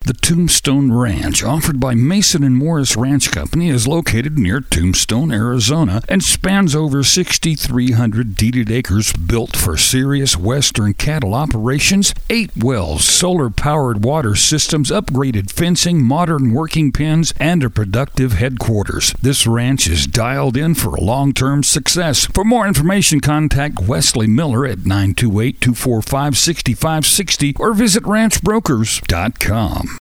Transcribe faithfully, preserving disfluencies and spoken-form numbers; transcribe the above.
The Tombstone Ranch, offered by Mason and Morris Ranch Company, is located near Tombstone, Arizona, and spans over six thousand three hundred deeded acres built for serious western cattle operations, eight wells, solar-powered water systems, upgraded fencing, modern working pens, and a productive headquarters. This ranch is dialed in for long-term success. For more information, contact Wesley Miller at nine two eight, two four five, six five six zero or visit ranch brokers dot com.